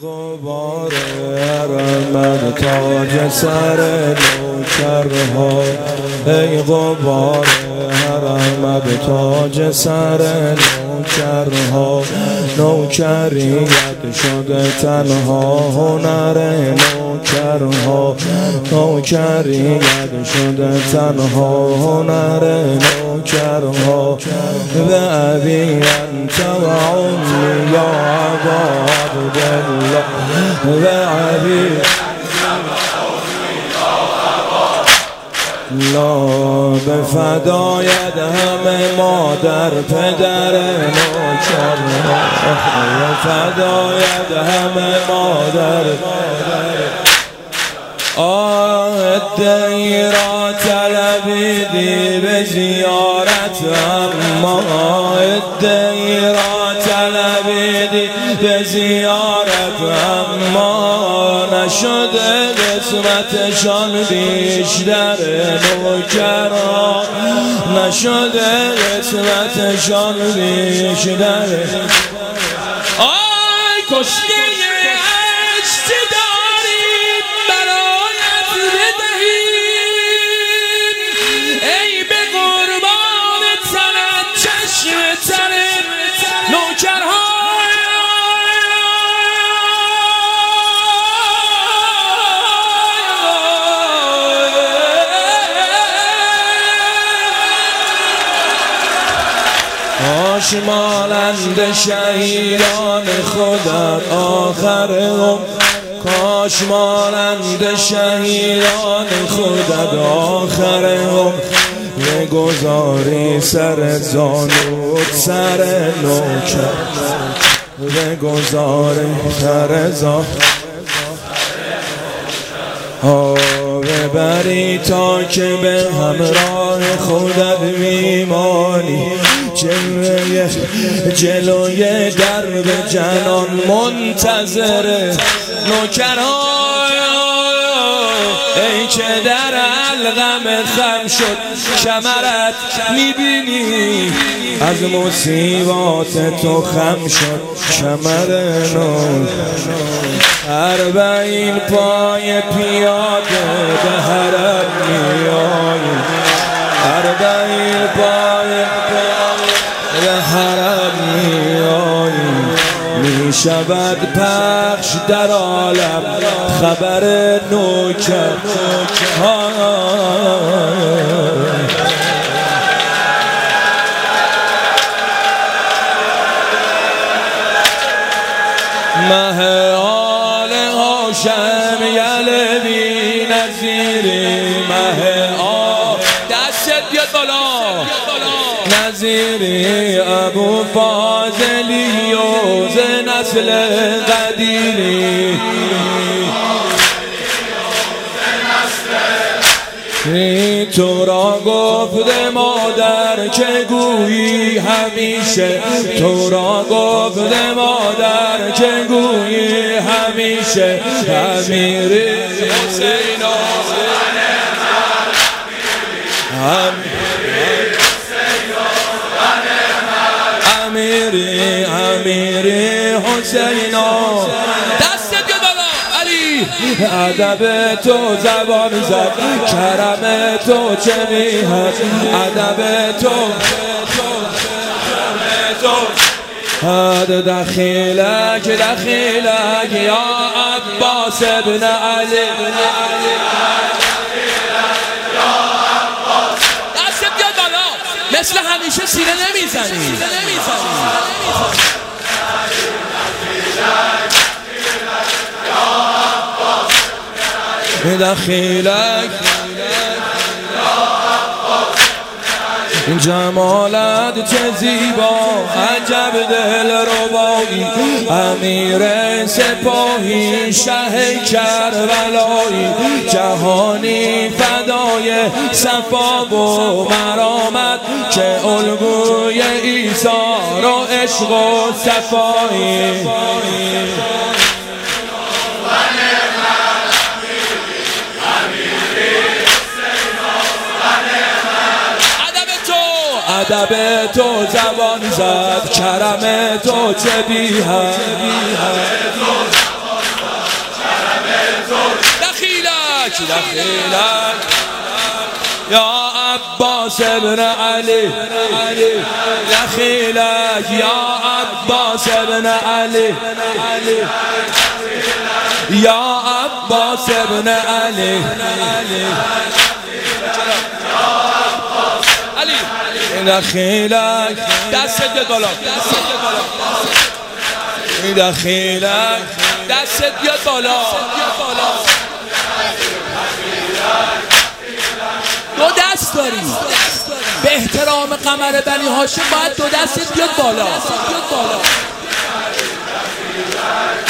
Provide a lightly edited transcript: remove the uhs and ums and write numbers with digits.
غبار حرمت تاج سر نوکرها، ای غبار حرمت تاج سر نوکرها. نوکریت شده تنها هنر نوکرها، نوکریت شده تنها هنر نوکرها. به ابی انت و امی یا ابا عبدالله، به ابی لا به فدایت همه مادر پدر نوکرها، به فدایت همه مادر ادعی را طلبیدی به زیارت، اما ادعی را طلبیدی به زیارت، اما نشده قسمتشان بیشتر نوکرها، نشده قسمتشان بیشتر. آی کشته کاش مانند شهیدان خودت آخرهم، کاش مانند شهیدان خودت آخرهم. بگذاری سر زانوت سر نوکر، بگذاری سر زانوت ببری تا که به همراه خودت میمانی. جلوی درب جنان منتظر نوکرها، ای که در الغم خم شد کمرت میبینی، از مصیبات تو خم شد کمر نو. 40 پای پیاده به حرم میایی، 40 پای به حرم میایی. میشود پخش در عالم خبر نوکر. مه آل هاشم یل بی نظیری، مه آل دستت بیاد بالا نظیری، ابو فاضلی و ز نسل قدیری. تو را گفته مادر که گویی همیشه، تو را گفته مادر که گویی همیشه. امیری حسین امیری امیری حسین. دست بیاد بالا علی. ادب تو زبان زد، کرم تو چه میهد، ادب تو دخیلک دخیلک یا عباس ابن علی. مثل همیشه سینه نمیزنی. دخیلک جمالت چه زیبا، عجب دل ربایی. امیر سپاهی شه کربلایی، جهانی فدای صفا و مرامت، که الگوی ایثار و عشق و صفایی. ادب تو زبان زد، کرم تو چه بی‌حد. دخیلک یا عباس ابن علی دخیلک یا عباس ابن علی یا عباس ابن علی دخیلک دست بیاد بالا دخیلک دست بیاد بالا دو دست داری به احترام قمر بنی هاشم باید دو دست بیاد بالا